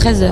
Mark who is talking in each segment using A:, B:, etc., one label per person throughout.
A: 13h.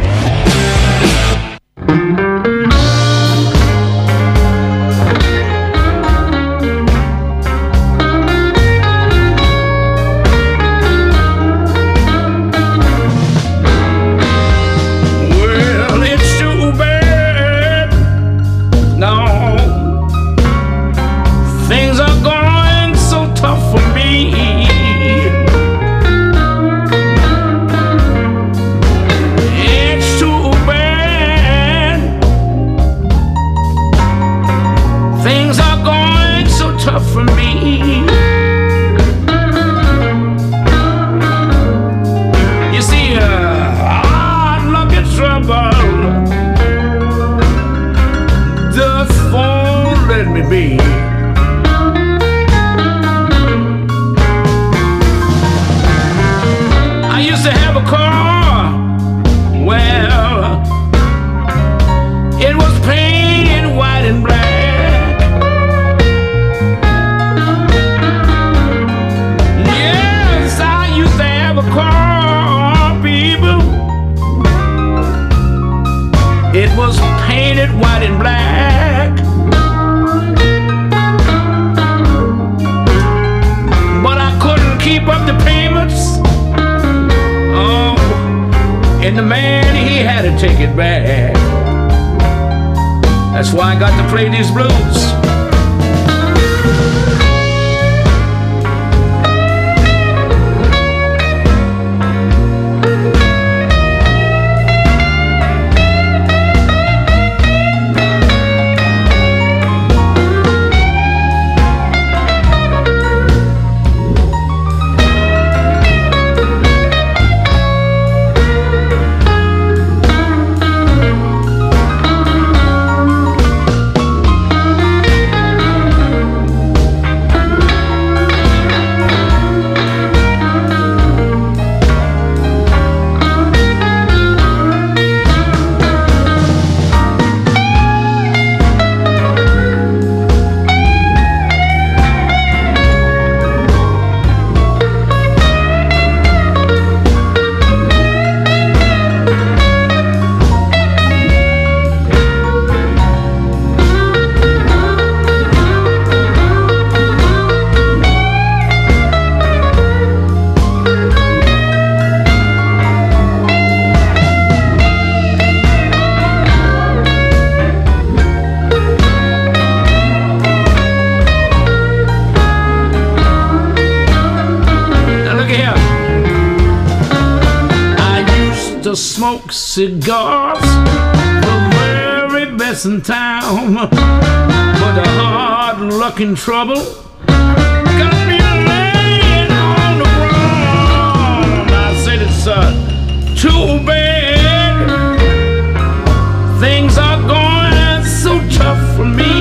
B: That's why I got to play these blues. Smoke cigars, the very best in town, but the hard luck and trouble got me laying on the ground. I said it's too bad, things are going so tough for me.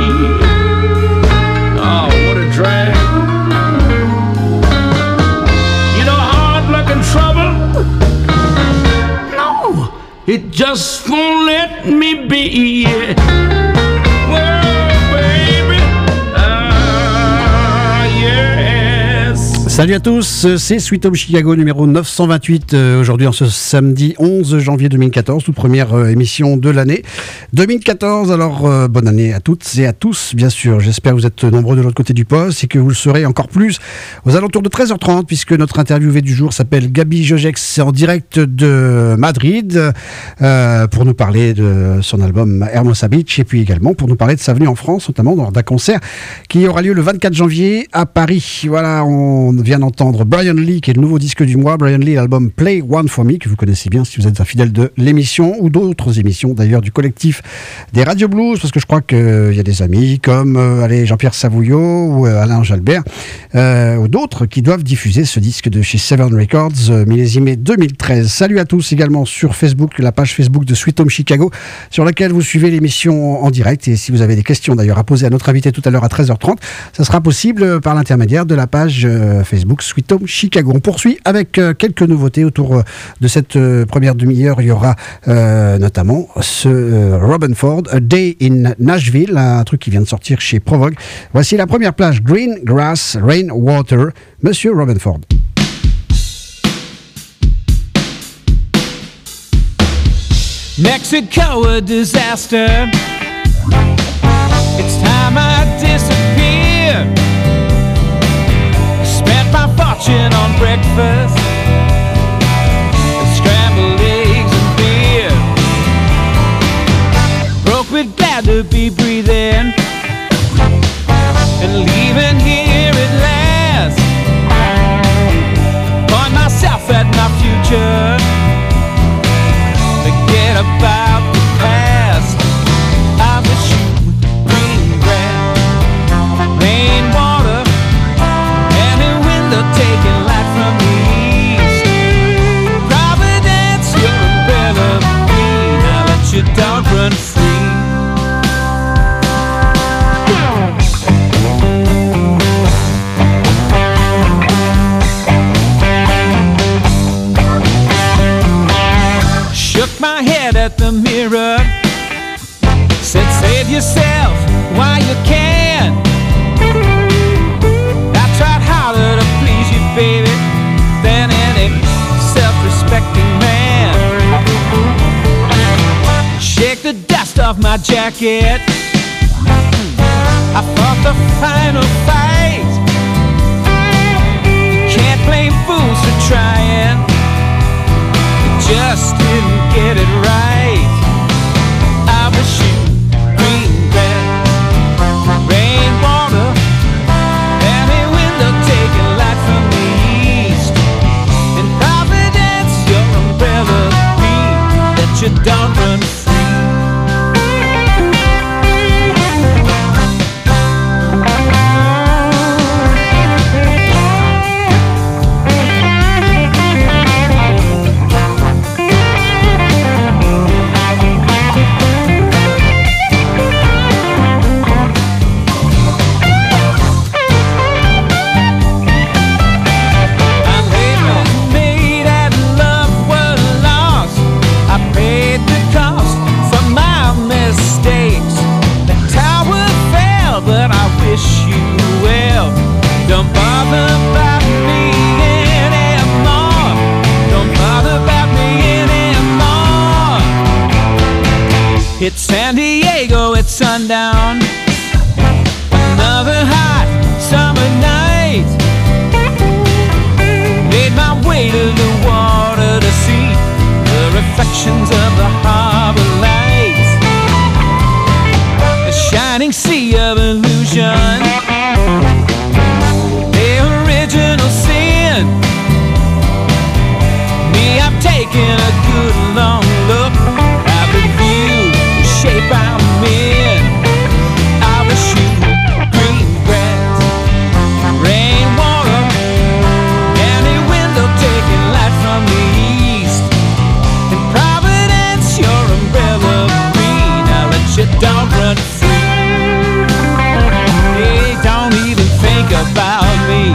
B: Oh, what a drag. You know, hard luck and trouble, it just won't let me be. Whoa, baby. Yes.
C: Salut à tous, c'est Sweet Home Chicago numéro 928, aujourd'hui en ce samedi 11 janvier 2014, toute première émission de l'année 2014. Alors bonne année à toutes et à tous, bien sûr. J'espère que vous êtes nombreux de l'autre côté du poste et que vous le serez encore plus aux alentours de 13h30, puisque notre interviewée du jour s'appelle Gabi Jogex, en direct de Madrid, pour nous parler de son album Hermosa Beach, et puis également pour nous parler de sa venue en France, notamment lors d'un concert qui aura lieu le 24 janvier à Paris. Voilà, on vient d'entendre Brian Lee, qui est le nouveau disque du mois. Brian Lee, l'album Play One For Me, que vous connaissez bien si vous êtes un fidèle de l'émission, ou d'autres émissions d'ailleurs du collectif des Radio Blues, parce que je crois qu'il y a des amis comme Jean-Pierre Savouillot ou Alain Jalbert, ou d'autres qui doivent diffuser ce disque de chez Seven Records, millésimé 2013. Salut à tous également sur Facebook, la page Facebook de Sweet Home Chicago, sur laquelle vous suivez l'émission en direct. Et si vous avez des questions d'ailleurs à poser à notre invité tout à l'heure à 13h30, ça sera possible par l'intermédiaire de la page Facebook Sweet Home Chicago. On poursuit avec quelques nouveautés autour de cette première demi-heure. Il y aura notamment ce Robin Ford, A Day in Nashville, un truc qui vient de sortir chez Provogue. Voici la première plage, Green Grass, Rain Water, Monsieur Robin Ford.
A: Mexico a disaster. It's time I disappear. Spent my fortune on breakfast, scrambled eggs and beer. Broke but glad to be breathing and leaving here at last. Point myself at my future, forget about the past. I wish you green grass, rainwater, and a window taking light from the east. Providence, your umbrella green, now let your dog run free. Shook my head at the mirror, said save yourself while you can. I tried harder to please you, baby, than any self-respecting man. Shake the dust off my jacket, I fought the final fight. Can't blame fools for trying, just didn't get it right. I wish you green grass, rainwater, and a window taking light from the east. In Providence, your umbrella green, let your dawn run free. Don't bother about me anymore. Don't bother about me anymore. It's San Diego at sundown, another hot summer night. Made my way to the water to see the reflections of the harbor lights. A shining sea of illusion, taking a good long look at the view, the shape I'm in. I wish you green grass, rainwater, and a window taking light from the east. In Providence, your umbrella green, now let your dog run free. Hey, don't even think about me.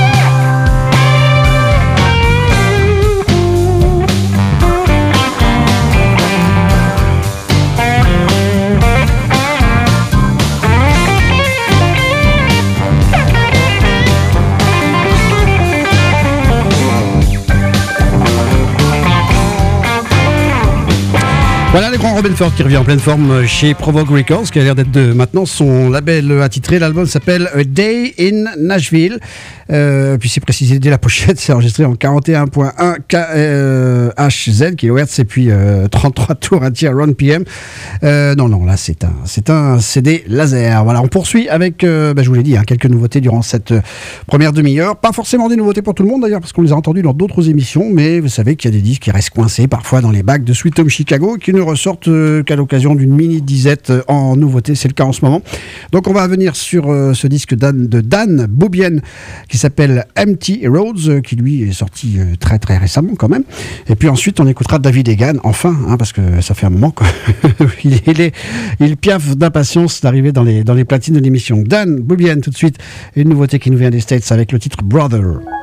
C: Voilà le grand Robin Ford qui revient en pleine forme chez Provoke Records, qui a l'air d'être de maintenant son label attitré. L'album s'appelle A Day in Nashville. Puis c'est précisé dès la pochette, c'est enregistré en 41.1 KHZ kHz et puis 33 tours anti-Round PM. Non, là c'est un CD laser. Voilà, on poursuit avec, je vous l'ai dit, quelques nouveautés durant cette première demi-heure. Pas forcément des nouveautés pour tout le monde d'ailleurs, parce qu'on les a entendues dans d'autres émissions, mais vous savez qu'il y a des disques qui restent coincés parfois dans les bacs de Sweet Home Chicago, qui ne ressortent qu'à l'occasion d'une mini disette en nouveauté. C'est le cas en ce moment. Donc on va venir sur ce disque de Dan Boubienne qui s'appelle Empty Roads, qui lui est sorti très très récemment quand même. Et puis ensuite on écoutera David Egan, enfin, parce que ça fait un moment quoi. il piaffe d'impatience d'arriver dans les platines de l'émission. Dan Boubienne tout de suite, une nouveauté qui nous vient des States avec le titre Brother.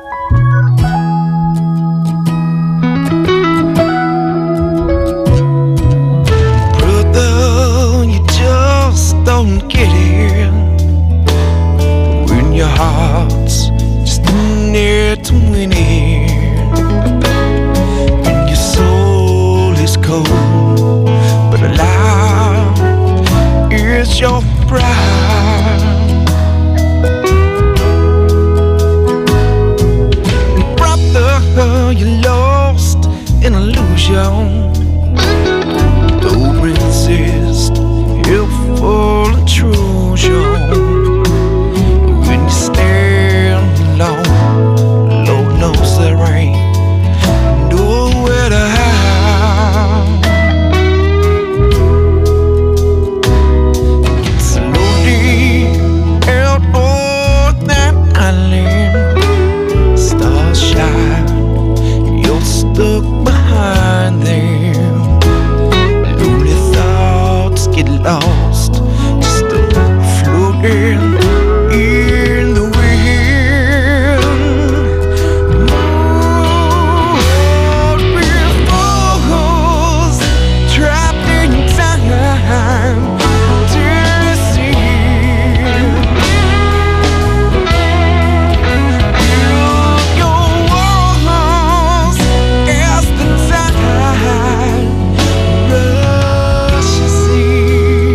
D: Don't get here when your heart's just near to winning, when your soul is cold illusion. Don't resist helpful intrusion. When you stand alone, Lord knows there ain't nowhere to hide. Slowly out on that island, stars shine, you're stuck behind them. Lonely thoughts get lost, just floating in the wind. We're fools trapped in time to see. Build your walls as the tide rushes in.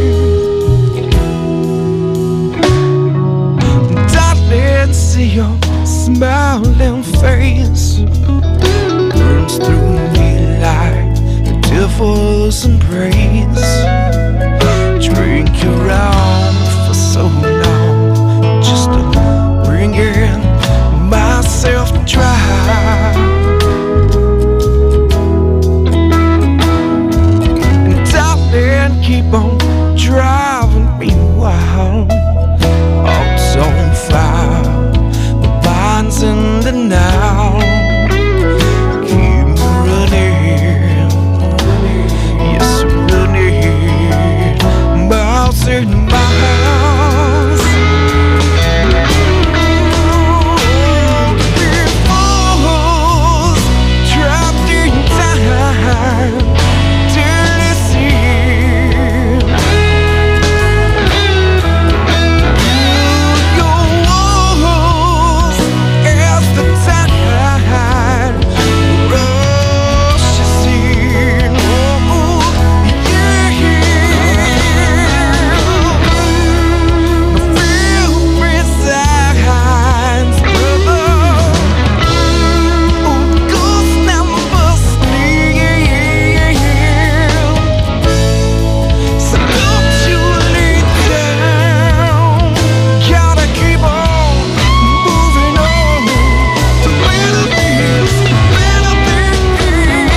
D: Darling, see your smiling face burns through me like the devil's embrace. Drink your own for so long, just to bring in myself dry. And darling, keep on driving me wild. Heart's on fire, my mind's in denial. Keep me running, yes, running miles and miles. We're fools trapped in time to deceive. Build your walls as the tide rushes in. Oh, yeah. My real resides, brother. Oh, ghosts never sleep. So don't you lay down. Gotta keep on moving on to better things, better things.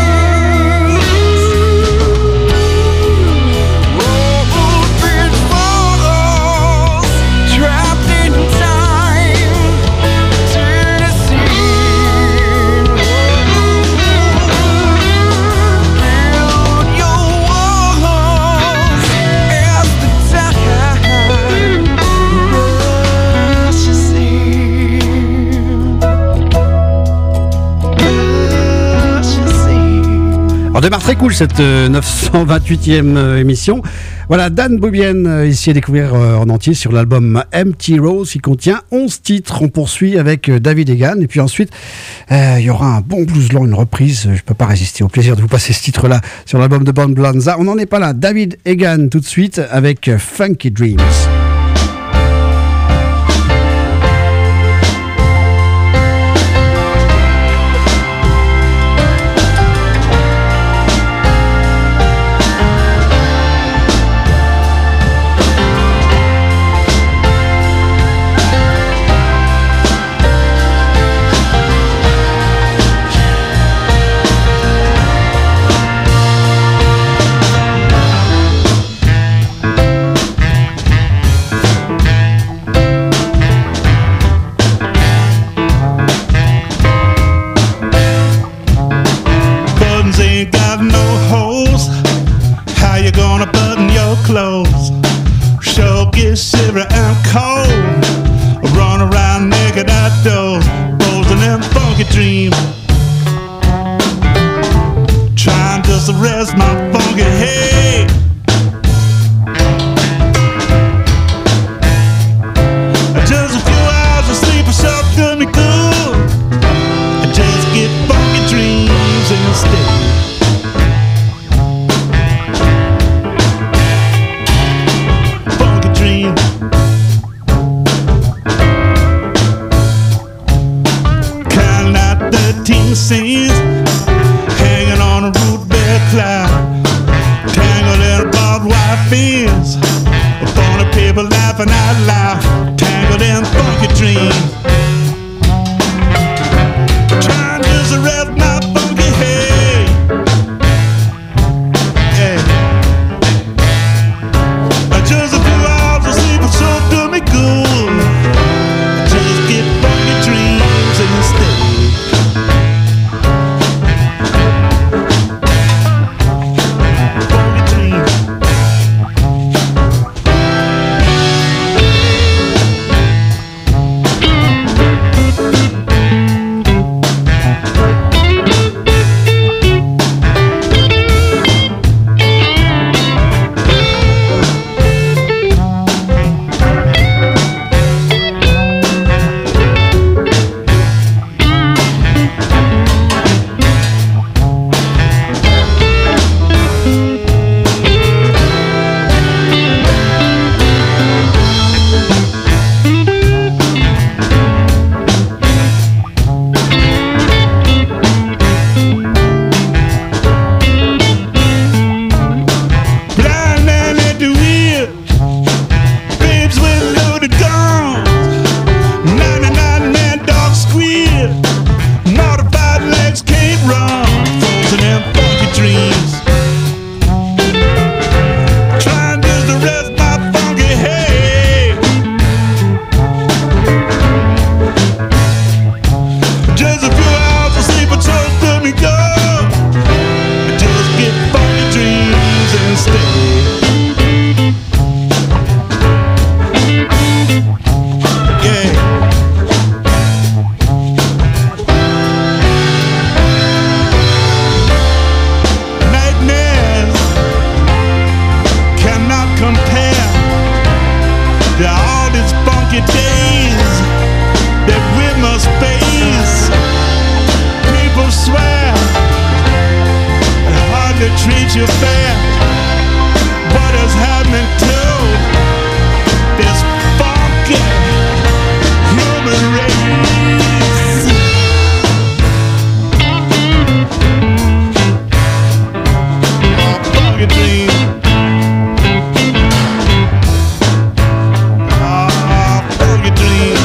D: Pitfalls trapped in time to deceive. Build your walls as the tide rushes in. Rushes in.
C: On démarre très cool cette 928e émission. Voilà, Dan Bobien ici à découvrir en entier sur l'album Empty Rose qui contient 11 titres. On poursuit avec David Egan et puis ensuite il y aura un bon blues-long, une reprise. Je peux pas résister au plaisir de vous passer ce titre-là sur l'album de Bon Blanza. On n'en est pas là. David Egan tout de suite avec Funky Dreams.
E: Buttons ain't got no holes. How you gonna button your clothes? Sure get shivery and cold. Run around naked outdoors, rolling them funky dreams. Trying just to rest my funky head. Just a few hours of sleep or so do me good. I just get funky dreams instead. Funky dreams. Counting out 13 cents, hanging stay. Yeah. Nightmares cannot compare to all these funky days that we must face. People swear and hardly treat you fair. What is happening to this funky human race? Funky dream. Funky dream.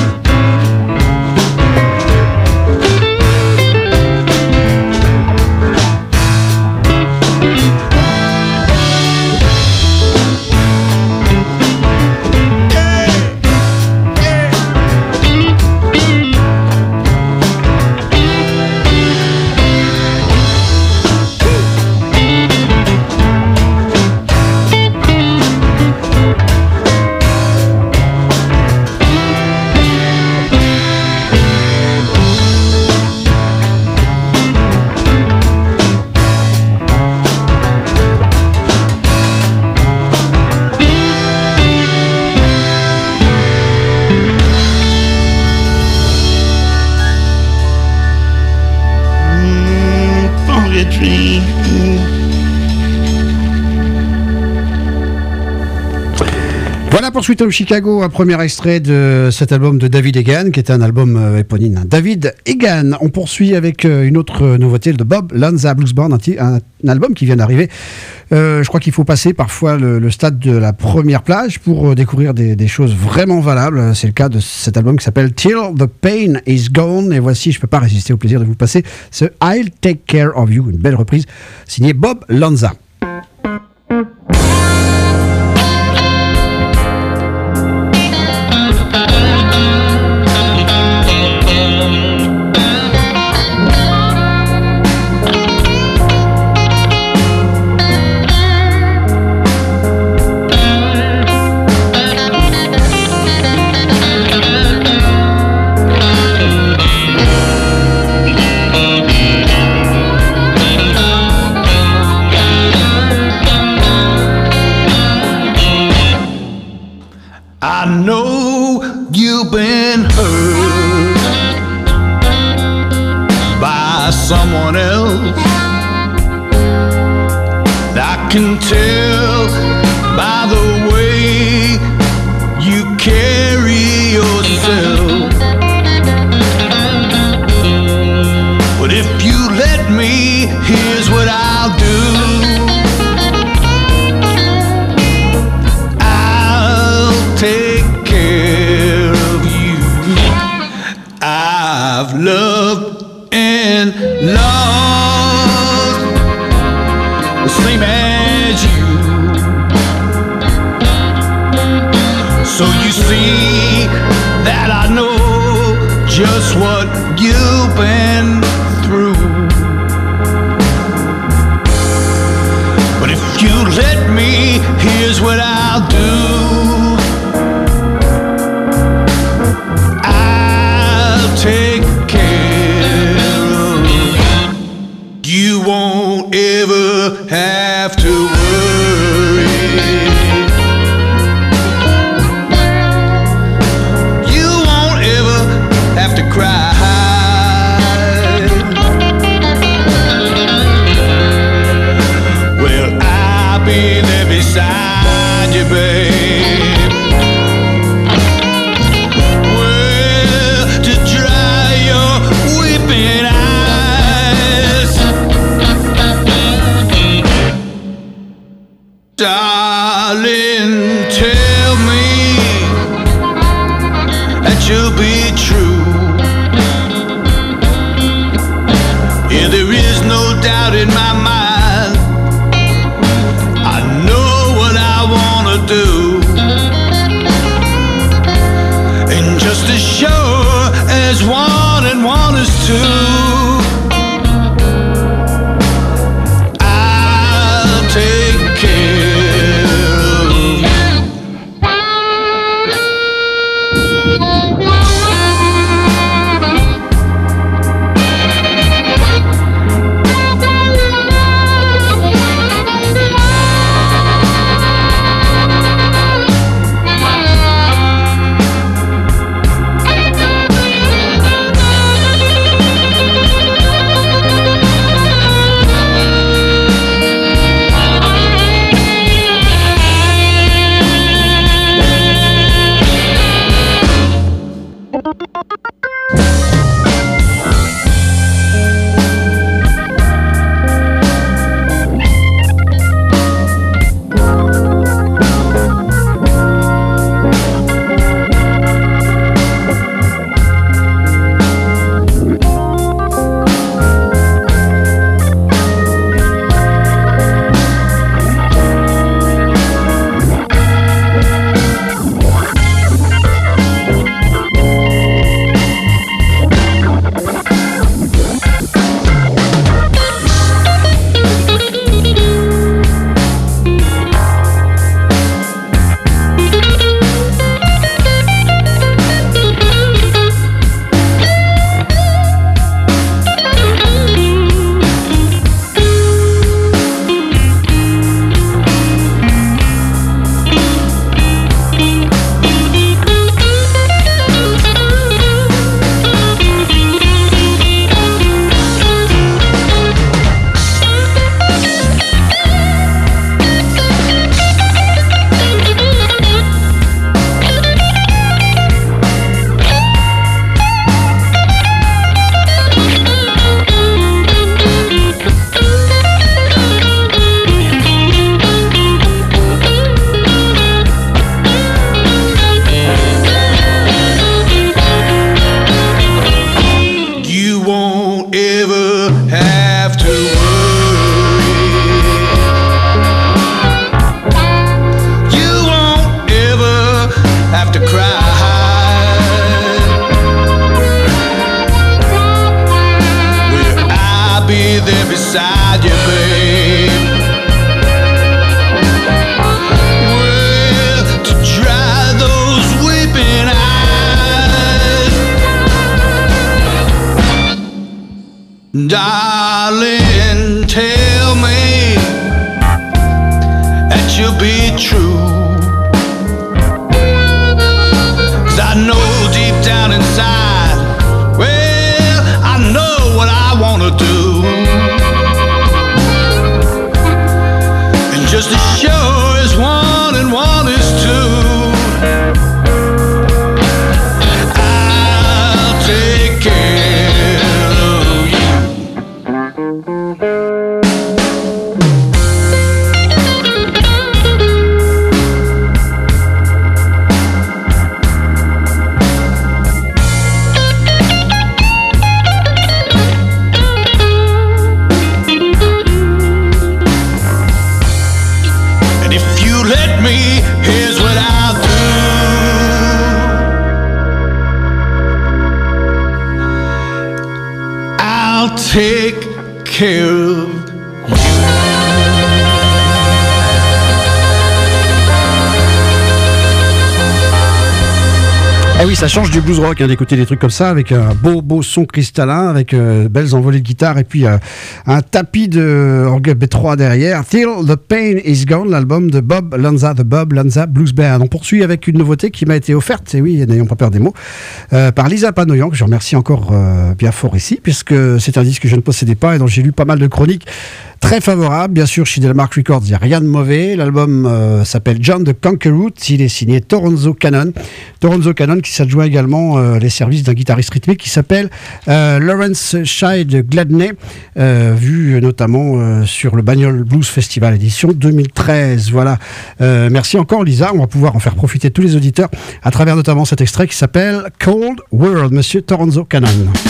E: Funky dream.
C: Voilà pour Sweet Home Chicago, un premier extrait de cet album de David Egan, qui est un album éponyme. David Egan. On poursuit avec une autre nouveauté de Bob Lanza Blues Band, un album qui vient d'arriver. Je crois qu'il faut passer parfois le stade de la première plage pour découvrir des choses vraiment valables. C'est le cas de cet album qui s'appelle Till the Pain is Gone. Et voici, je ne peux pas résister au plaisir de vous passer ce I'll Take Care of You, une belle reprise signée Bob Lanza.
E: I know you've been hurt by someone else. I can tell by the way you carry yourself. But if you let me, here's what I'll do. Take care of you. I've loved and lost the same as you. So you see that I know just what you've been through. But if you let me, here's what I'll do. Take care of you. You won't ever have to worry. You won't ever have to cry. Well, I'll be there beside you, babe. Darling, tell me that you'll be true. Yeah, there is no doubt in my mind. I know what I wanna do.
A: Darling, tell me that you'll be true. 'Cause I know deep down inside, well, I know what I wanna do. And just as sure as 1 and 1 is 2, I'll take care of you. And if you let me, here's what I'll do. I'll take care of
C: Eh oui, ça change du blues rock, hein, d'écouter des trucs comme ça, avec un beau son cristallin, avec belles envolées de guitare, et puis un tapis de orgue B3 derrière. Till the Pain is Gone, l'album de Bob Lanza, The Bob Lanza Blues Band. On poursuit avec une nouveauté qui m'a été offerte, et oui, n'ayons pas peur des mots, par Lisa Panoyan, que je remercie encore bien fort ici, puisque c'est un disque que je ne possédais pas, et dont j'ai lu pas mal de chroniques très favorables. Bien sûr, chez Delmark Records, il n'y a rien de mauvais. L'album s'appelle John the Conqueror. Il est signé Toronzo Cannon. Toronzo Cannon qui s'adjoint également les services d'un guitariste rythmique qui s'appelle Lawrence Scheid Gladney, vu notamment sur le Bagnole Blues Festival édition 2013. Voilà. Merci encore Lisa. On va pouvoir en faire profiter tous les auditeurs à travers notamment cet extrait qui s'appelle Cold World, Monsieur Toronzo Cannon.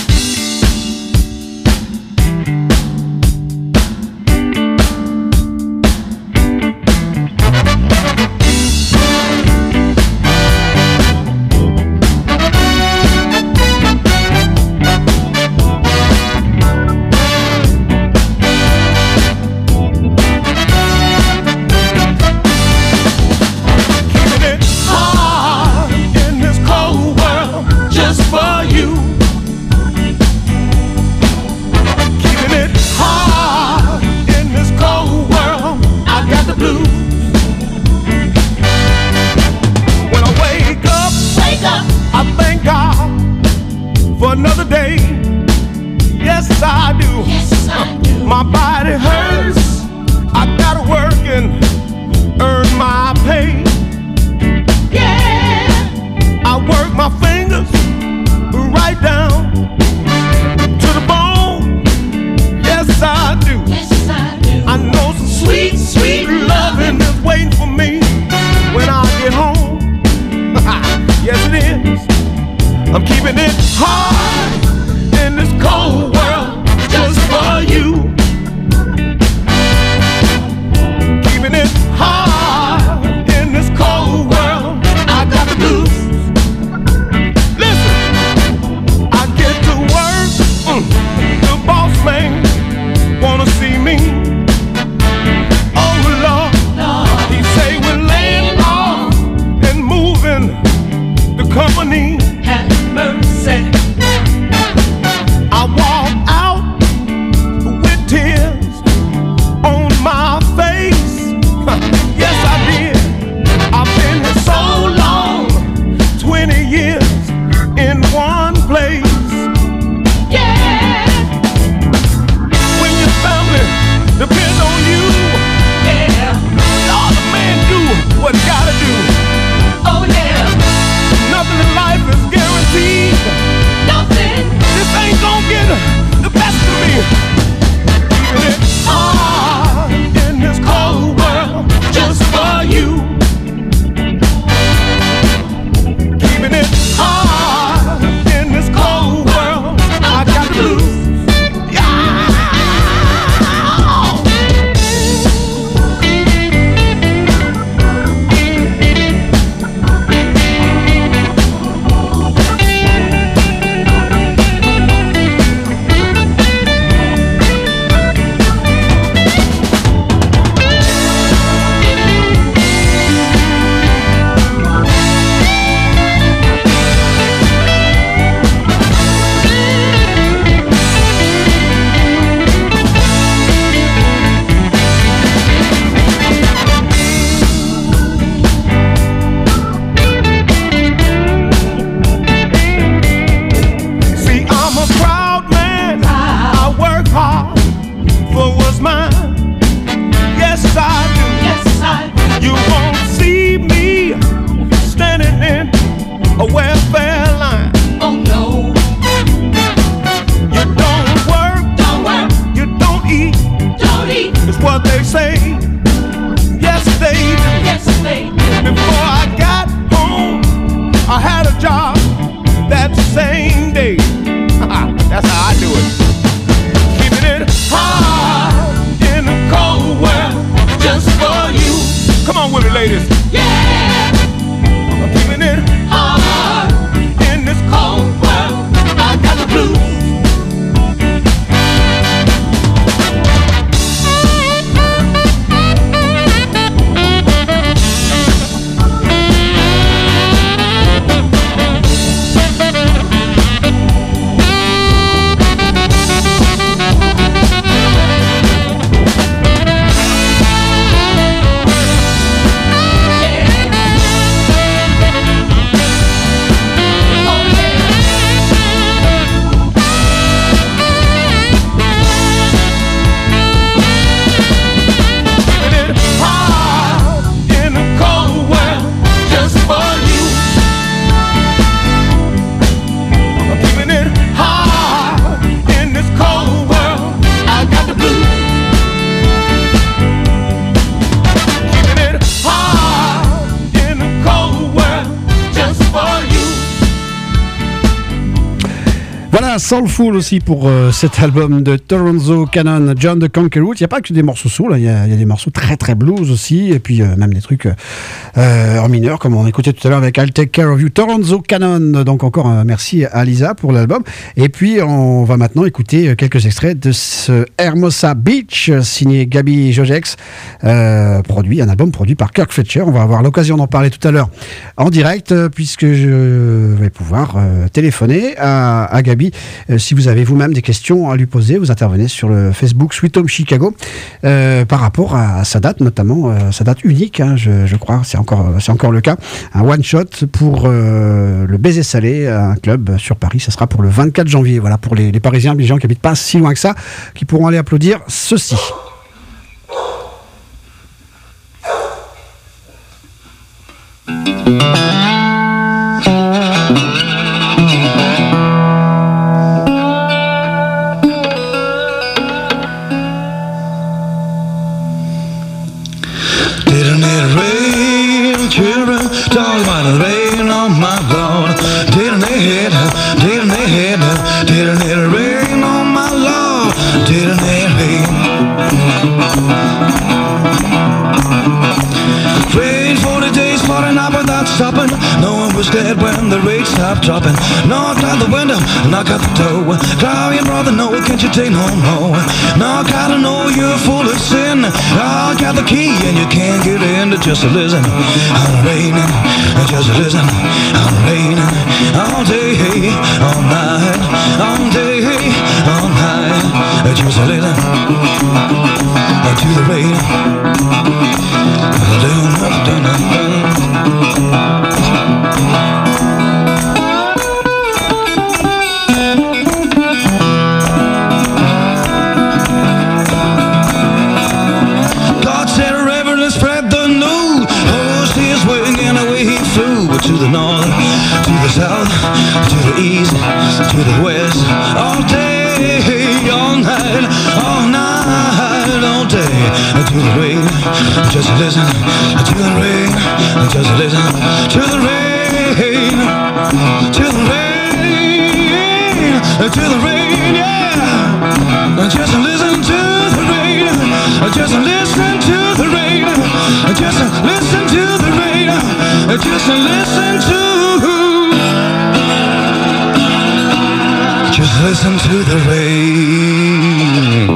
D: Another day, yes I do. Yes, I do. My body hurts. I gotta work and earn my pay. Yeah. I work my fingers right down to the bone. Yes I do. Yes, I do. I know some sweet, sweet loving is waiting for me when I get home. Yes it is. I'm keeping it hard in this cold world just for you. Keeping it hard in this cold world. I got the blues. Listen, I get to work. The boss man wanna see me. Oh Lord, he say we're laying off and moving the company. Mercy. what they say. Yes, they do.
A: Yes, they do.
D: Before I got home, I had a job that same day. That's how I do it. Keeping it hard in the cold weather, just for you. Come on with me, ladies.
A: Yeah.
D: Keeping it
A: Hard
D: in this cold
A: weather. I got the blues.
C: Soulful aussi pour cet album de Toronzo Cannon, John the Conqueror. Il n'y a pas que des morceaux soul, il y a des morceaux très très blues aussi, et puis même des trucs en mineur, comme on écoutait tout à l'heure avec I'll Take Care of You, Toronzo Cannon. Donc encore merci à Lisa pour l'album. Et puis on va maintenant écouter quelques extraits de ce Hermosa Beach, signé Gaby Jogex, un album produit par Kirk Fletcher. On va avoir l'occasion d'en parler tout à l'heure en direct, puisque je vais pouvoir téléphoner à Gaby. Si vous avez vous-même des questions à lui poser, vous intervenez sur le Facebook Sweet Home Chicago par rapport à sa date, notamment sa date unique, hein, je crois, c'est encore le cas. Un one-shot pour le Baiser Salé, un club sur Paris. Ça sera pour le 24 janvier. Voilà, pour les Parisiens, les gens qui habitent pas si loin que ça, qui pourront aller applaudir ceci.
F: Stopping, no one was dead when the rate stopped dropping. Knock out the window, knock out the door. Cry your brother, no, can't you take no more? Knock out, I know you're full of sin. Knock out the key and you can't get in. Just listen, I'm raining. Just listen, I'm raining. All day, all night. All day, all night. Just listen to the rain. To the north, to the south, to the east, to the west, all day, all night, all day, to the rain, just listen, to the rain, just listen, to the rain, to the rain, to the rain, yeah, just listen to the rain, just listen to the rain, just listen to the rain, just listen to the rain.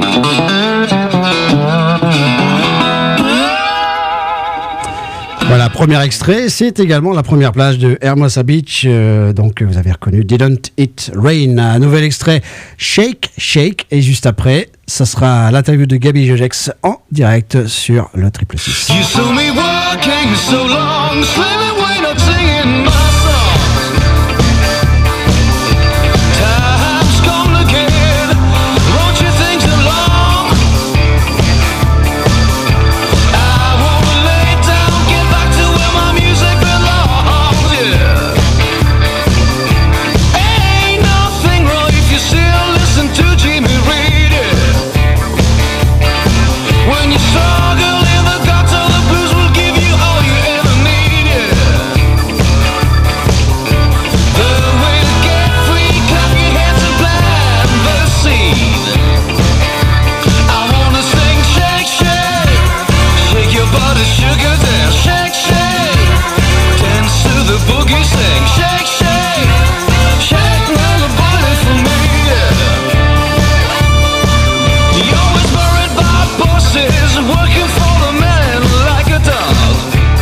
C: Voilà, premier extrait, c'est également la première plage de Hermosa Beach, donc vous avez reconnu Didn't It Rain. Un nouvel extrait, Shake, Shake, et juste après, ça sera l'interview de Gaby Jogex en direct sur le 666.
F: You saw me walking so long, slipping away, not singing my songs. Time's complicated, won't you think so long? I wanna lay down, get back to where my music belongs, yeah. Ain't nothing wrong if you still listen to Jimmy Reed, yeah. When you
A: looking for the man like a dog.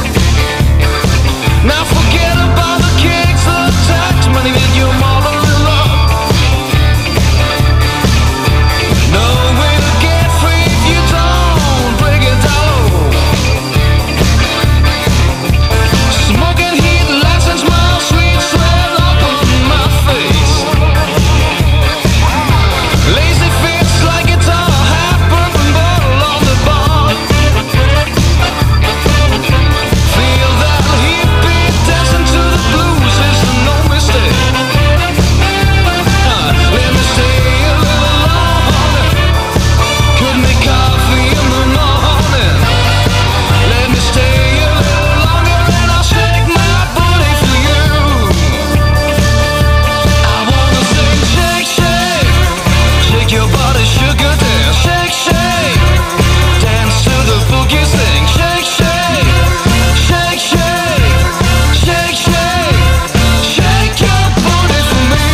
A: Now forget about the kicks, the tax money that your mother-in-law. No way to get free if you don't break it down. Smoking heat, license my sweet sweat up on my face. Lazy fits like guitar, half broken bottle on the bar. Feel that heat beat, dancing to the blues is no mistake. Let me stay a little longer. Could make coffee in the morning. Let me stay a little longer and I'll shake my booty for you. I wanna sing shake, shake. Shake your body, sugar dance. Shake, shake. Dance to the boogie, sing. Shake, shake. Shake, shake. Shake, shake. Shake your booty for me.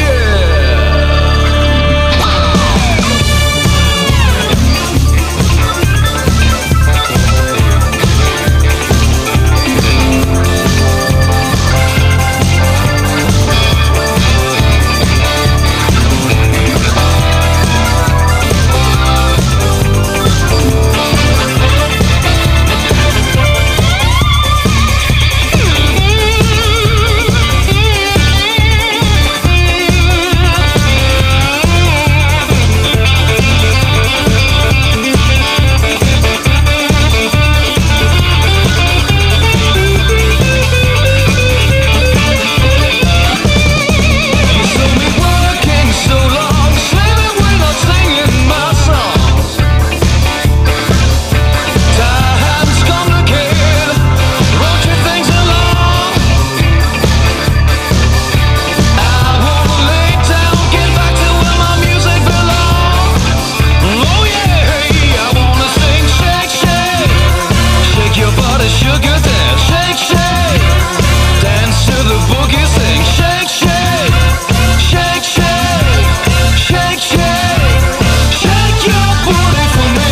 A: You saw me working so long, slaving when I'm singing my songs. Time's complicated, rotate things along. I wanna lay down, get back to where my music belongs. Oh yeah, I wanna sing shake, shake. Shake your body, sugar dance. Shake, shake. Dance to the boogie, sing. Shake, shake. Shake, shake. Shake, shake. Shake your booty for me.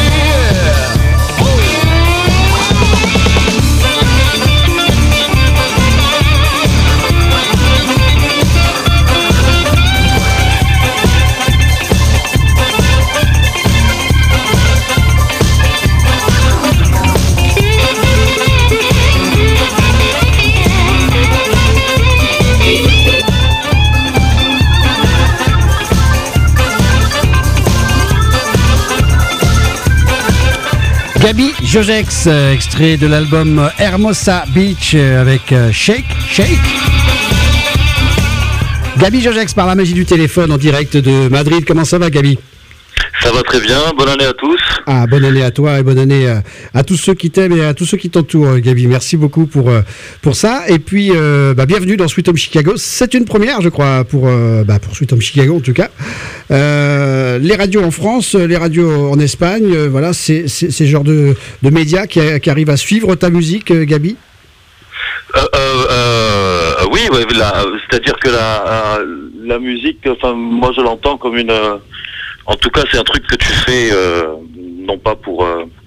C: Gaby Jogex, extrait de l'album Hermosa Beach avec Shake, Shake. Gaby Jogex par la magie du téléphone en direct de Madrid. Comment ça va, Gaby?
G: Ça va très bien, bonne année à tous.
C: Ah, bonne année à toi et bonne année à tous ceux qui t'aiment et à tous ceux qui t'entourent, Gaby. Merci beaucoup pour ça. Et puis, bienvenue dans Sweet Home Chicago. C'est une première, je crois, pour Sweet Home Chicago en tout cas. Les radios en France, les radios en Espagne, voilà, c'est ce genre de médias qui arrivent à suivre ta musique, Gaby.
G: Oui, c'est-à-dire que la musique, enfin, moi je l'entends comme une... En tout cas, c'est un truc que tu fais, non pas pour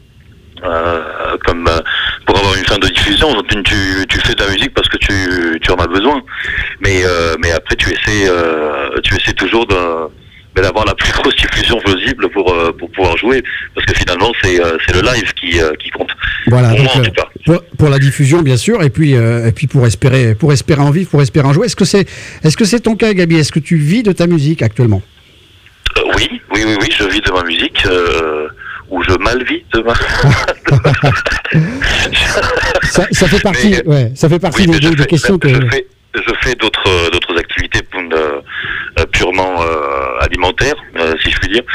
G: avoir une fin de diffusion. Tu fais de la musique parce que tu en as besoin. Mais après, tu essaies toujours d'avoir la plus grosse diffusion possible pour pouvoir jouer, parce que finalement, c'est le live qui compte.
C: Voilà.
G: Pour
C: donc,
G: moi, en tout cas.
C: Pour la diffusion, bien sûr, et puis pour espérer en vivre, pour espérer en jouer. Est-ce que c'est ton cas, Gaby? Est-ce que tu vis de ta musique actuellement?
G: Oui, je vis de ma musique, ou je mal vis de ma...
C: ça fait partie, ça fait partie des questions que...
G: Je fais d'autres activités purement alimentaires, si je puis dire.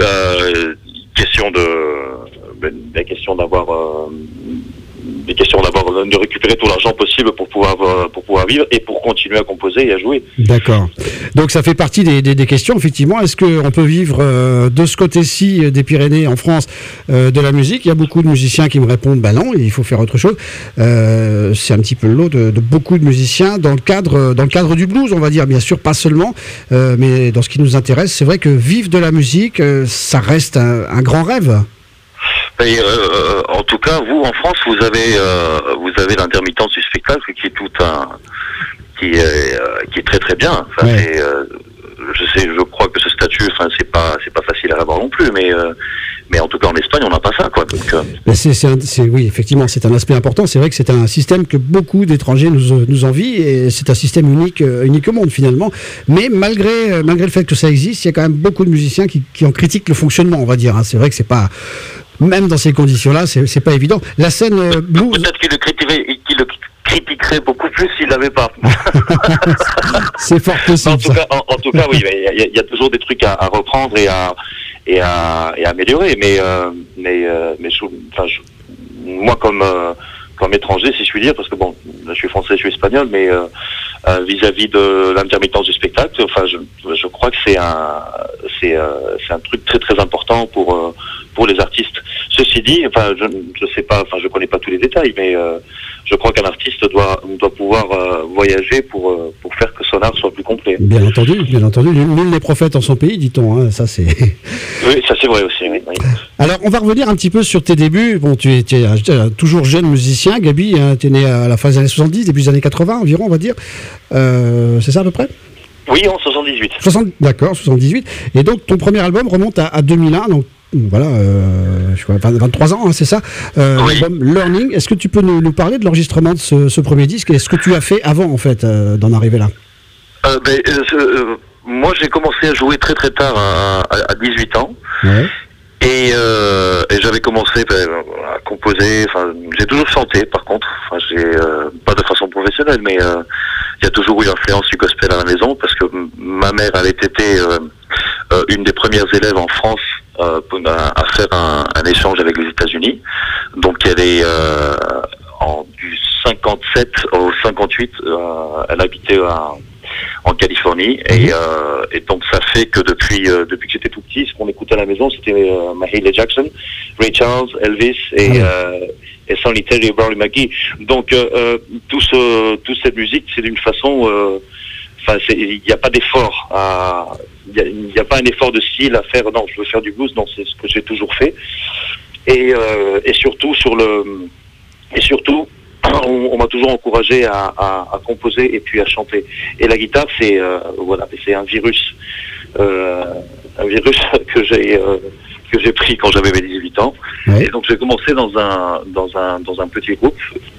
G: De récupérer tout l'argent possible pour pouvoir vivre et pour continuer à composer et à jouer.
C: D'accord. Donc ça fait partie des questions, effectivement. Est-ce qu'on peut vivre de ce côté-ci des Pyrénées en France de la musique? Il y a beaucoup de musiciens qui me répondent non, il faut faire autre chose. C'est un petit peu le lot de beaucoup de musiciens dans le cadre du blues, on va dire, bien sûr, pas seulement, mais dans ce qui nous intéresse. C'est vrai que vivre de la musique, ça reste un grand rêve.
G: Et, en tout cas, vous en France, vous avez l'intermittence du spectacle qui est qui est très très bien. Enfin,
C: Ouais.
G: je crois que ce statut, enfin, c'est pas facile à avoir non plus, mais en tout cas en Espagne, on n'a pas ça, quoi. Donc,
C: oui, effectivement, c'est un aspect important. C'est vrai que c'est un système que beaucoup d'étrangers nous envient, et c'est un système unique au monde finalement. Mais malgré le fait que ça existe, il y a quand même beaucoup de musiciens qui en critiquent le fonctionnement, on va dire. Hein. C'est vrai que c'est pas, même dans ces conditions-là, c'est pas évident. La scène blues.
G: peut-être qu'il le critiquerait beaucoup plus s'il l'avait pas.
C: C'est fort possible.
G: En tout cas, oui, il y a toujours des trucs à reprendre et à améliorer. Mais moi, comme étranger, si je puis dire, parce que bon, je suis français, je suis espagnol, mais vis-à-vis de l'intermittence du spectacle, enfin, je crois que c'est un truc très très important pour les artistes. Ceci dit, enfin, je sais pas, enfin, je connais pas tous les détails, mais je crois qu'un artiste doit pouvoir voyager pour faire que son art soit plus complet.
C: Bien entendu. Nul n'est prophète en son pays, dit-on. Hein, ça c'est.
G: Oui, ça c'est vrai aussi. Oui.
C: Alors, on va revenir un petit peu sur tes débuts. Bon, tu es toujours jeune musicien, Gabi. Hein, tu es né à la fin des années 70, début des années 80 environ, on va dire. C'est ça à peu près ?
G: Oui, en 78.
C: D'accord, 78. Et donc, ton premier album remonte à 2001. Donc, voilà, je crois 23 ans, hein, c'est ça.
G: Oui.
C: L'album Learning. Est-ce que tu peux nous parler de l'enregistrement de ce premier disque et ce que tu as fait avant, en fait, d'en arriver là ?
G: Moi, j'ai commencé à jouer très très tard, à 18 ans.
C: Ouais.
G: Et j'avais commencé à composer. Enfin, j'ai toujours chanté, par contre. Enfin, pas de façon professionnelle, mais il y a toujours eu l'influence du gospel à la maison, parce que ma mère avait été une des premières élèves en France à faire un échange avec les États-Unis. Donc, elle est du 57 au 58, elle habitait en Californie, et donc ça fait que depuis que j'étais tout petit, ce qu'on écoutait à la maison, c'était Mahalia Jackson, Ray Charles, Elvis et Sonny Terry et Brownie McGhee. Donc toute cette musique, c'est d'une façon, enfin, il n'y a pas d'effort, il n'y a pas un effort de style à faire. Non, je veux faire du blues. Non, c'est ce que j'ai toujours fait. Et surtout on m'a toujours encouragé à composer et puis à chanter. Et la guitare, c'est un virus que j'ai pris quand j'avais mes 18 ans. Ouais. Et donc j'ai commencé dans un petit groupe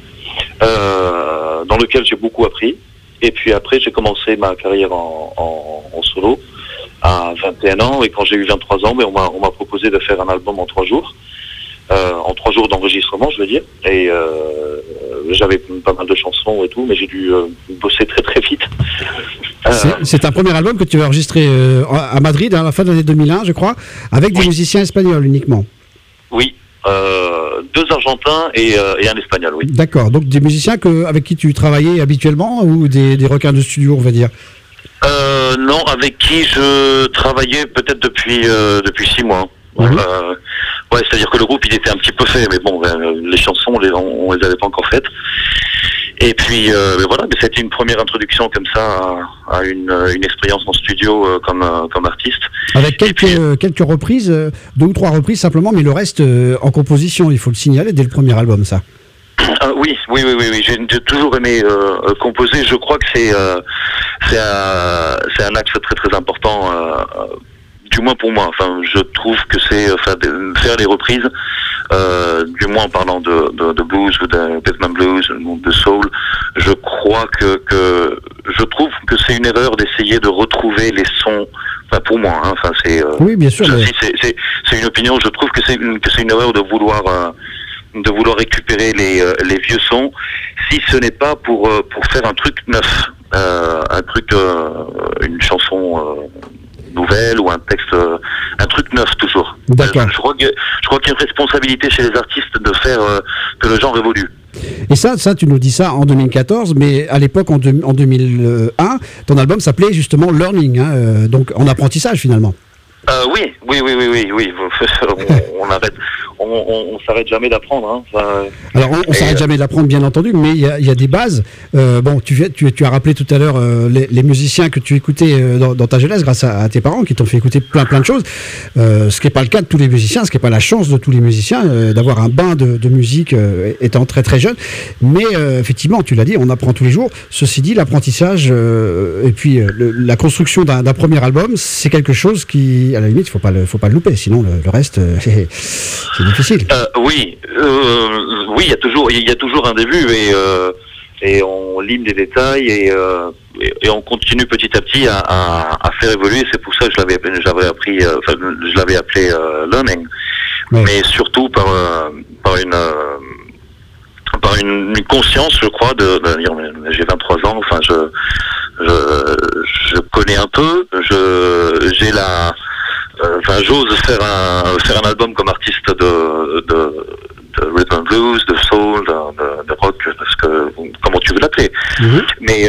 G: dans lequel j'ai beaucoup appris. Et puis après, j'ai commencé ma carrière en solo à 21 ans. Et quand j'ai eu 23 ans, on m'a proposé de faire un album en 3 jours. En 3 jours d'enregistrement, je veux dire, et j'avais pas mal de chansons et tout, mais j'ai dû bosser très très vite.
C: C'est un premier album que tu as enregistré à Madrid à la fin de l'année 2001, je crois, avec des musiciens espagnols uniquement.
G: Oui, 2 Argentins et un Espagnol, oui.
C: D'accord, donc des musiciens avec qui tu travaillais habituellement, ou des requins de studio, on va dire?
G: Non, avec qui je travaillais peut-être depuis 6 mois. Ouais, c'est-à-dire que le groupe il était un petit peu fait, mais bon, les chansons on les avait pas encore faites. Et puis voilà, mais c'était une première introduction comme ça à une expérience en studio comme artiste.
C: Avec quelques reprises, 2 ou 3 reprises simplement, mais le reste en composition, il faut le signaler dès le premier album, ça.
G: Oui. J'ai toujours aimé composer. Je crois que c'est un axe très très important. Du moins pour moi, enfin, je trouve que c'est faire des reprises, du moins en parlant de blues ou de rhythm and blues ou de soul. Je crois que je trouve que c'est une erreur d'essayer de retrouver les sons. Enfin, pour moi, hein, enfin c'est.
C: Oui, bien sûr.
G: C'est une opinion. Je trouve que c'est une erreur de vouloir récupérer les vieux sons, si ce n'est pas pour faire un truc neuf, une chanson nouvelle ou un texte, un truc neuf toujours.
C: D'accord.
G: Je crois qu'il y a une responsabilité chez les artistes de faire que le genre évolue.
C: Et ça, tu nous dis ça en 2014, mais à l'époque, en 2001, ton album s'appelait justement Learning, hein, donc en apprentissage finalement.
G: Oui. on s'arrête jamais d'apprendre. Hein. Enfin,
C: alors on s'arrête jamais d'apprendre, bien entendu, mais il y a des bases. Bon, tu as rappelé tout à l'heure les musiciens que tu écoutais dans ta jeunesse grâce à tes parents qui t'ont fait écouter plein de choses. Ce qui n'est pas le cas de tous les musiciens, ce qui n'est pas la chance de tous les musiciens d'avoir un bain de musique étant très très jeune. Mais effectivement, tu l'as dit, on apprend tous les jours. Ceci dit, l'apprentissage et puis la construction d'un premier album, c'est quelque chose qui, à la limite, faut pas le louper. Sinon, le reste, c'est difficile.
G: Oui, il y a toujours un début et on lime des détails et on continue petit à petit à faire évoluer. C'est pour ça que je l'avais appelé learning,
C: ouais.
G: Mais surtout par une conscience, je crois, de dire, j'ai 23 ans, enfin je connais un peu, j'ai la j'ose faire un album comme artiste de rhythm and blues, de soul, de rock, parce que comment tu veux l'appeler. Mais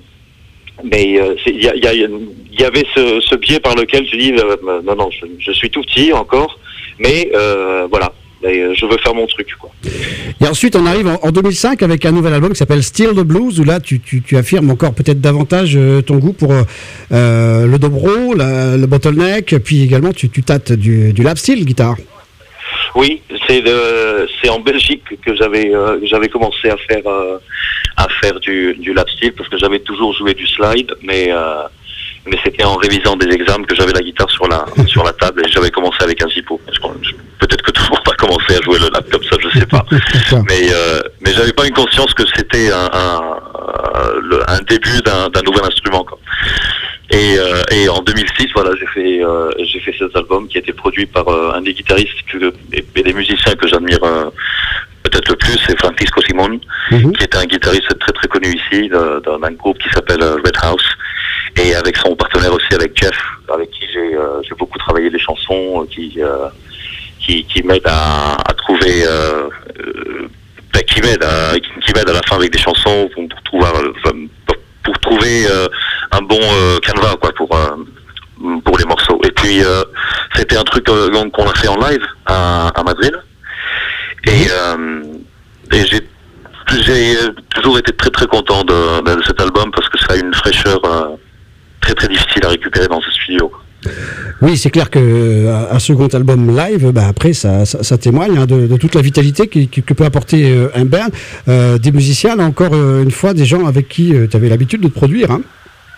G: il y avait ce biais par lequel tu dis non, je suis tout petit encore, mais voilà. Et je veux faire mon truc, quoi.
C: Et ensuite, on arrive en 2005 avec un nouvel album qui s'appelle Still the Blues, où là, tu affirmes encore peut-être davantage ton goût pour le dobro, le bottleneck, puis également tu tâtes du lap steel guitare.
G: Oui, c'est en Belgique que j'avais commencé à faire du lap steel, parce que j'avais toujours joué du slide, mais c'était en révisant des examens que j'avais la guitare sur la table et j'avais commencé avec un zippo. Peut-être que tout le monde a commencé à jouer le lap comme ça, je sais pas. Mais j'avais pas une conscience que c'était un début d'un nouvel instrument, quoi. Et en 2006, voilà, j'ai fait cet album qui a été produit par un des guitaristes et des musiciens que j'admire peut-être le plus, c'est Francisco Simon, qui est un guitariste très très connu ici d'un groupe qui s'appelle Red House, et avec son partenaire aussi, avec Jeff, avec qui j'ai beaucoup travaillé des chansons qui m'aident à trouver qui m'aident à la fin avec des chansons pour trouver un bon canevas, quoi, pour les morceaux. Et puis c'était un truc qu'on a fait en live à Madrid, et j'ai toujours été très très content de cet album, parce que ça a une fraîcheur très très difficile à récupérer dans ce studio.
C: Oui, c'est clair qu'un second album live, après ça témoigne de toute la vitalité que peut apporter un band, des musiciens, là encore une fois, des gens avec qui tu avais l'habitude de te produire, hein.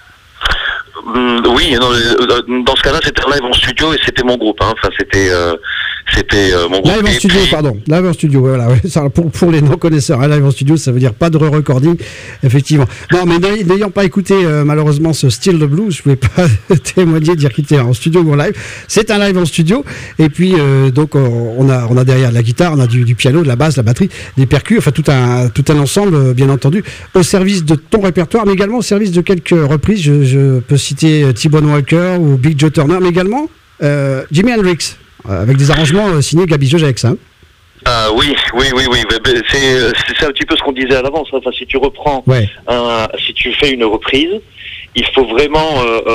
G: Oui, dans ce cas-là, c'était un live en studio et c'était mon groupe, hein. Enfin, c'était mon groupe.
C: Live en studio, pardon. Live en studio, voilà. Ouais. Ça, pour les non-connaisseurs, un live en studio, ça veut dire pas de re-recording, effectivement. Non, mais n'ayant pas écouté malheureusement ce Still the Blues, je pouvais pas témoigner, dire qu'il était en studio ou en live. C'est un live en studio, et puis donc on a derrière la guitare, on a du piano, de la basse, de la batterie, des percus, enfin tout un ensemble, bien entendu, au service de ton répertoire, mais également au service de quelques reprises. Je peux citer T-Bone Walker ou Big Joe Turner, mais également Jimi Hendrix. Avec des arrangements signés Gaby Jogex, hein.
G: Oui. C'est un petit peu ce qu'on disait à l'avance. Enfin, si tu reprends, si tu fais une reprise, il faut vraiment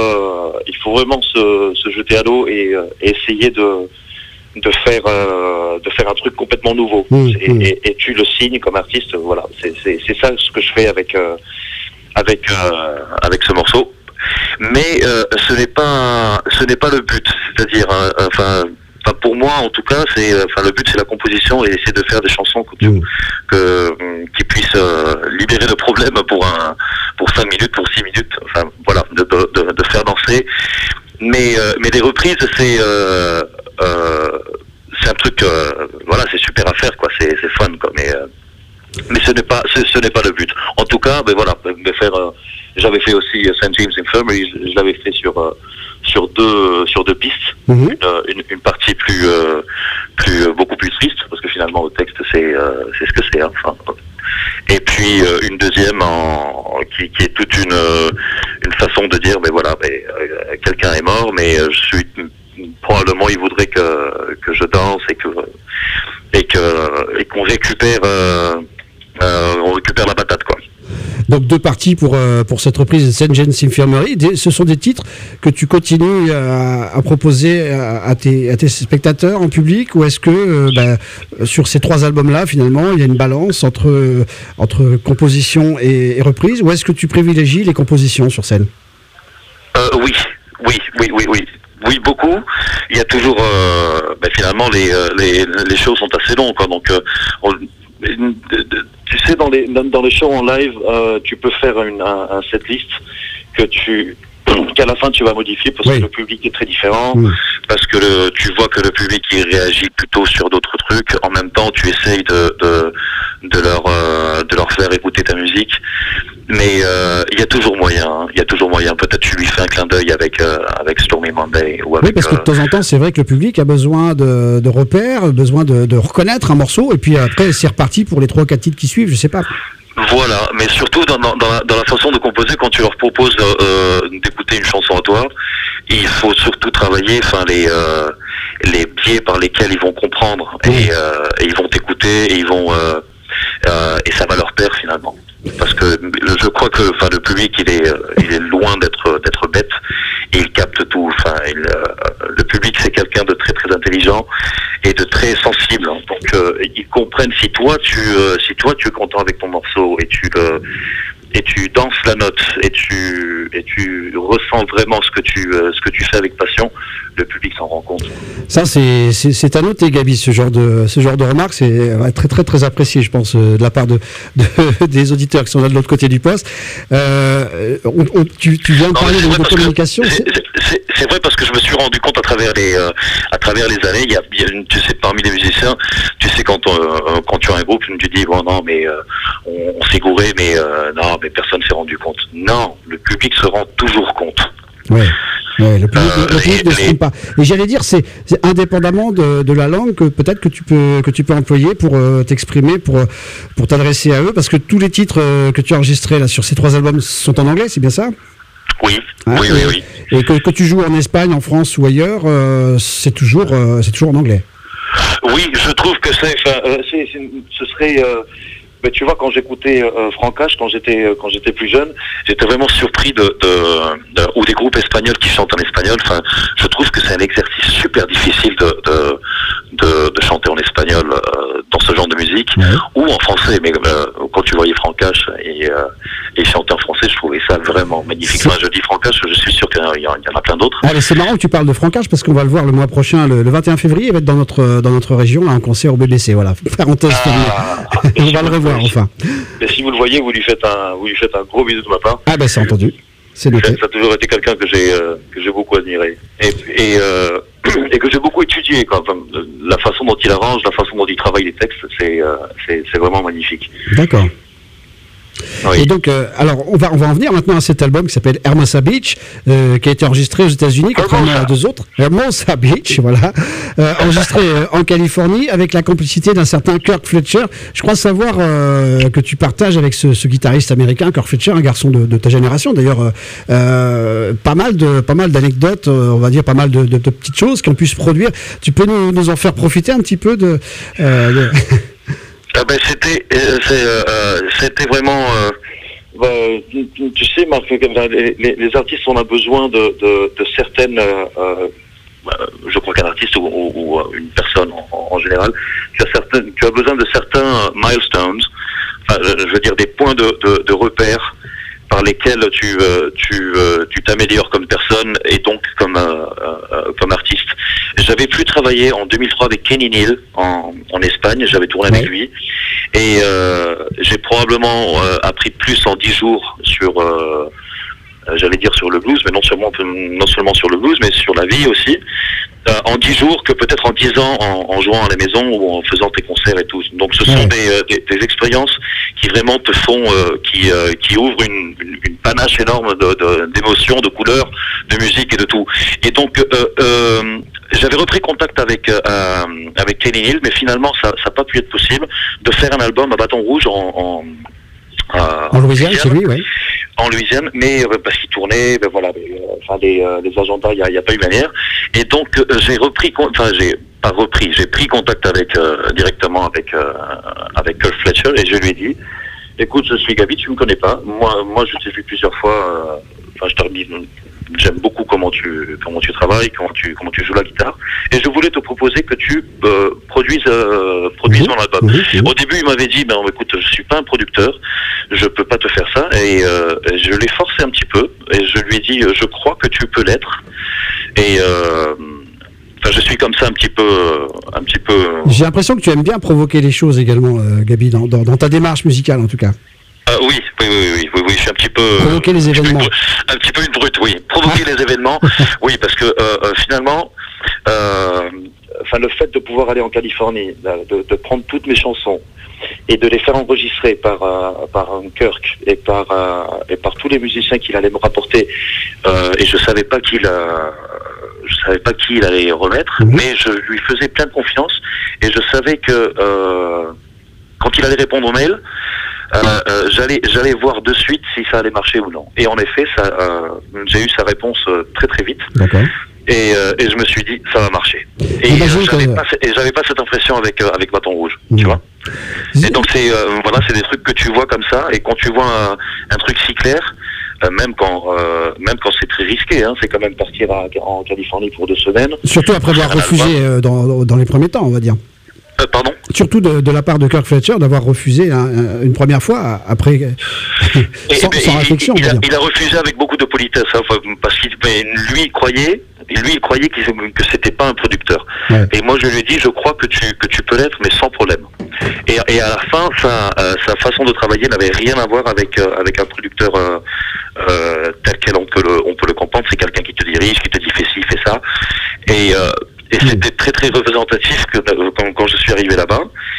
G: se jeter à l'eau et essayer de faire un truc complètement nouveau. Et tu le signes comme artiste. Voilà, c'est ça ce que je fais avec ce morceau. Mais ce n'est pas le but. C'est-à-dire, pour moi, en tout cas, le but, c'est la composition et essayer de faire des chansons qui puissent libérer le problème pour 5 minutes, pour 6 minutes. Enfin, voilà, de faire danser. Mais les reprises, c'est un truc, voilà, c'est super à faire, quoi. C'est fun, quoi. Mais ce n'est pas le but. En tout cas, j'avais fait aussi St. James Infirmary. Je l'avais fait sur deux pistes. Une partie beaucoup plus triste, parce que finalement au texte c'est ce que c'est, hein. Enfin, et puis une deuxième qui est toute une façon de dire quelqu'un est mort, mais probablement il voudrait que je danse et qu'on récupère la patate, quoi.
C: Donc 2 parties pour cette reprise de St. James Infirmary. Ce sont des titres que tu continues à proposer à tes spectateurs en public, ou est-ce que sur ces 3 albums-là, finalement, il y a une balance entre composition et reprise, ou est-ce que tu privilégies les compositions sur scène?
G: Oui, beaucoup. Il y a toujours, finalement, les shows sont assez longs, quoi. Donc, tu sais, dans les shows en live, tu peux faire un setlist qu'à la fin tu vas modifier parce que le public est très différent, parce que tu vois que le public il réagit plutôt sur d'autres trucs. En même temps, tu essayes de leur faire écouter ta musique, mais il y a toujours moyen. Peut-être tu lui fais un clin d'œil avec Stormy Monday ou avec,
C: parce que de temps en temps, c'est vrai que le public a besoin de repères, besoin de reconnaître un morceau, et puis après c'est reparti pour les 3-4 titres qui suivent, je sais pas.
G: Voilà, mais surtout dans la façon de composer, quand tu leur proposes d'écouter une chanson à toi, il faut surtout travailler, les biais par lesquels ils vont comprendre et ils vont t'écouter et et ça va leur plaire finalement. Parce que je crois que le public il est loin d'être bête et il capte tout. Le public c'est quelqu'un de très très intelligent et de très sensible. Donc ils comprennent si toi tu es content avec ton morceau et tu danses la note et tu ressens vraiment ce que tu fais avec passion, le public s'en rend compte.
C: Ça c'est à noter, Gaby, ce genre de remarques, c'est très très très apprécié, je pense, de la part des auditeurs qui sont là de l'autre côté du poste. Tu viens de parler de communication.
G: C'est vrai, parce que je me suis rendu compte à travers les années, tu sais, parmi les musiciens, tu sais, quand tu as un groupe, tu dis bon non mais on s'est gouré, mais non mais personne s'est rendu compte. Non, le public se rend toujours compte.
C: Ouais, le public ne se trompe pas. Et j'allais dire, c'est indépendamment de la langue que peut-être que tu peux employer pour t'exprimer, pour t'adresser à eux, parce que tous les titres que tu as enregistrés là sur ces 3 albums sont en anglais, c'est bien ça?
G: Oui.
C: Et que tu joues en Espagne, en France ou ailleurs, c'est toujours en anglais.
G: Oui, je trouve que ce serait. Mais tu vois, quand j'écoutais Franck H, quand j'étais plus jeune, j'étais vraiment surpris ou des groupes espagnols qui chantent en espagnol. Enfin, je trouve que c'est un exercice super difficile de chanter en espagnol dans ce genre de musique, ou en français. Mais quand tu voyais Franck H et chanter en français, je trouvais ça vraiment magnifique. Enfin, je dis Franck H, je suis sûr qu'il y en a plein d'autres.
C: Ah, mais c'est marrant que tu parles de Franck H, parce qu'on va le voir le mois prochain, le 21 février, il va être dans notre région, là, en concert au BBC. Voilà, parenthèse terminée. On va le revoir. Enfin.
G: Mais si vous le voyez, vous lui faites un gros bisou de ma part.
C: Ah ben c'est entendu. C'est noté.
G: Ça a toujours été quelqu'un que j'ai beaucoup admiré et que j'ai beaucoup étudié, quoi. Enfin, la façon dont il arrange, la façon dont il travaille les textes, c'est vraiment magnifique.
C: D'accord.
G: Oui.
C: Et donc, alors, on va en venir maintenant à cet album qui s'appelle Hermosa Beach, qui a été enregistré aux États-Unis, contrairement à 2 autres. Hermosa Beach, voilà, enregistré en Californie avec la complicité d'un certain Kirk Fletcher. Je crois savoir que tu partages avec ce guitariste américain, Kirk Fletcher, un garçon de ta génération. D'ailleurs, pas mal d'anecdotes, on va dire pas mal de petites choses qui ont pu se produire. Tu peux nous en faire profiter un petit peu de...
G: C'était vraiment tu sais, Marc, les artistes, on a besoin de certaines je crois qu'un artiste ou une personne en général, tu as besoin de certains milestones, je veux dire des points de repère par lesquels tu t'améliores comme personne et donc comme artiste. J'avais pu travailler en 2003 avec Kenny Neal en Espagne, j'avais tourné avec lui et j'ai probablement appris plus en 10 jours sur j'allais dire sur le blues, mais non seulement sur le blues, mais sur la vie aussi, en 10 jours que peut-être en 10 ans en jouant à la maison ou en faisant tes concerts et tout. Donc ce sont des expériences qui vraiment te font, qui ouvrent une panache énorme d'émotions, de couleurs, de musique et de tout. Et donc j'avais repris contact avec Kenny Neal, mais finalement ça n'a pas pu être possible de faire un album à Bâton Rouge en
C: Louisiane, c'est lui, oui.
G: En Louisiane, mais parce qu'il tournait, les agendas, il n'y a pas eu manière. Et donc j'ai pris contact directement avec Kirk Fletcher et je lui ai dit, écoute, je suis Gaby, tu me connais pas. Moi, je t'ai vu plusieurs fois. Enfin, je te redis, j'aime beaucoup comment tu travailles, comment tu joues la guitare. Et je voulais te proposer que tu produises mon album. Au début, il m'avait dit, ben écoute, je suis pas un producteur, je peux pas te faire ça. Et je l'ai forcé un petit peu. Et je lui ai dit, je crois que tu peux l'être. Et je suis comme ça un petit peu.
C: J'ai l'impression que tu aimes bien provoquer les choses également, Gaby, dans ta démarche musicale en tout cas.
G: Oui, je suis un petit peu...
C: Provoquer les événements.
G: Un petit peu une brute, oui. Provoquer les événements, oui, parce que finalement, le fait de pouvoir aller en Californie, de prendre toutes mes chansons et de les faire enregistrer par Kirk et par tous les musiciens qu'il allait me rapporter, et je savais pas qui il allait remettre, mais je lui faisais plein de confiance et je savais que quand il allait répondre aux mails, j'allais voir de suite si ça allait marcher ou non. Et en effet, j'ai eu sa réponse très très vite.
C: D'accord.
G: Et je me suis dit, ça va marcher. Et j'avais pas cette impression avec Bâton Rouge, tu vois. Et donc c'est des trucs que tu vois comme ça, et quand tu vois un truc si clair, même quand c'est très risqué, hein, c'est quand même partir en Californie pour 2 semaines.
C: Surtout après avoir refusé dans les premiers temps, on va dire.
G: Pardon ?
C: Surtout de la part de Kirk Fletcher d'avoir refusé une première fois, après, sans réflexion.
G: Il a refusé avec beaucoup de politesse, hein, parce qu'il lui croyait que c'était pas un producteur. Ouais. Et moi je lui ai dit, je crois que tu peux l'être, mais sans problème. Et à la fin, sa façon de travailler n'avait rien à voir avec un producteur tel quel on peut le comprendre. C'est quelqu'un qui te dirige, qui te dit fais ci, fais ça. Et c'était très très représentatif que quand je suis arrivé là-bas,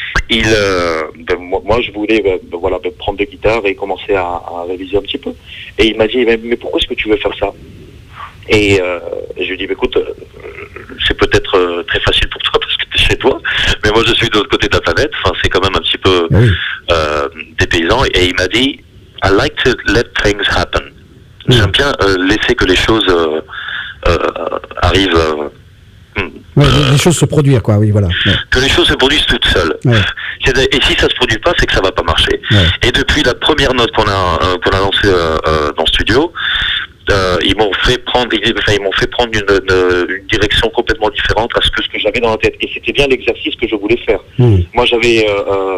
G: moi je voulais prendre des guitares et commencer à réviser un petit peu. Et il m'a dit mais pourquoi est-ce que tu veux faire ça ? Et je lui ai dit écoute, c'est peut-être très facile pour toi parce que tu es chez toi, mais moi je suis de l'autre côté de la planète. Enfin c'est quand même un petit peu dépaysant. Et il m'a dit I like to let things happen. J'aime bien laisser que les choses arrivent.
C: Les choses se produisent, quoi, oui, voilà. Ouais.
G: Que les choses se produisent toutes seules. Ouais. Et si ça se produit pas, c'est que ça va pas marcher. Ouais. Et depuis la première note qu'on a lancée dans le studio, ils m'ont fait prendre une direction complètement différente à ce que j'avais dans la tête. Et c'était bien l'exercice que je voulais faire. Moi, j'avais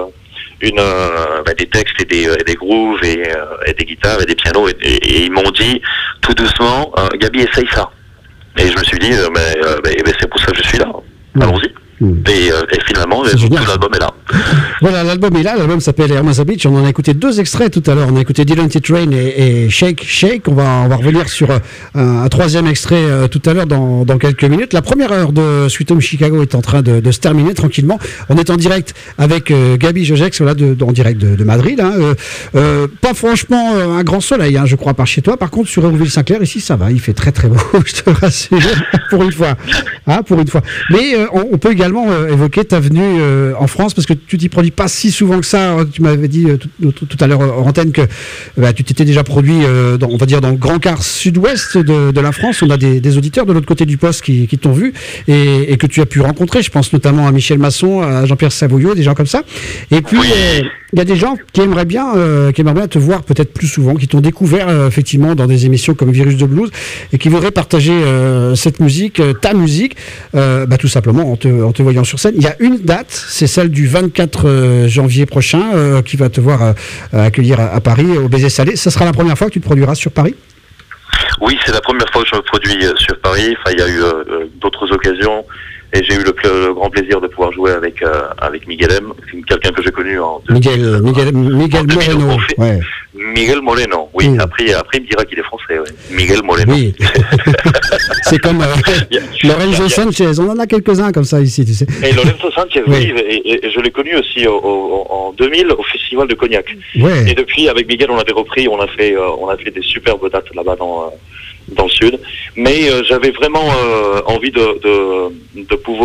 G: des textes et des grooves et des guitares et des pianos et ils m'ont dit tout doucement, Gaby, essaye ça. Et je me suis dit, c'est pour ça que je suis là. Allons-y. Et finalement, tout l'album est là.
C: Voilà, l'album est là. L'album s'appelle Hermosa Beach. On en a écouté 2 extraits tout à l'heure. On a écouté Dylan T. Train et Shake Shake. On va revenir sur un 3e extrait tout à l'heure dans quelques minutes. La première heure de Sweet Home Chicago est en train de se terminer tranquillement. On est en direct avec Gaby Jogex, en direct de Madrid. Hein. Pas franchement un grand soleil, hein, je crois, par chez toi. Par contre, sur Hérouville-Saint-Clair, ici, ça va. Il fait très très beau, je te rassure, pour une fois. Hein, pour une fois. Mais on peut également évoquer ta venue en France, parce que tu t'y produis pas si souvent que ça. Tu m'avais dit tout à l'heure en antenne que tu t'étais déjà produit dans le grand quart sud-ouest de la France. On a des auditeurs de l'autre côté du poste qui t'ont vu et que tu as pu rencontrer. Je pense notamment à Michel Masson, à Jean-Pierre Savoyot, des gens comme ça. Et puis il y a des gens qui aimeraient bien te voir peut-être plus souvent, qui t'ont découvert effectivement dans des émissions comme Virus de Blues et qui voudraient partager cette musique, ta musique, tout simplement en te voyant sur scène. Il y a une date, c'est celle du 24 janvier prochain qui va te voir accueillir à Paris au Baiser Salé. Ça sera la première fois que tu te produiras sur Paris ?
G: Oui, c'est la première fois que je me produis sur Paris. Enfin, il y a eu d'autres occasions. Et j'ai eu le grand plaisir de pouvoir jouer avec Miguel M, quelqu'un que j'ai connu en...
C: Miguel Moreno. Ouais.
G: Miguel Moreno, oui. Après, il me dira qu'il est français. Ouais. Miguel Moreno. Oui.
C: C'est comme Lorenzo Sanchez. On en a quelques-uns comme ça ici, tu sais.
G: Et Lorenzo Sanchez, oui. Et je l'ai connu aussi en 2000 au Festival de Cognac. Ouais. Et depuis, avec Miguel, on avait repris, on a fait des superbes dates là-bas dans le sud. Mais j'avais vraiment envie de pouvoir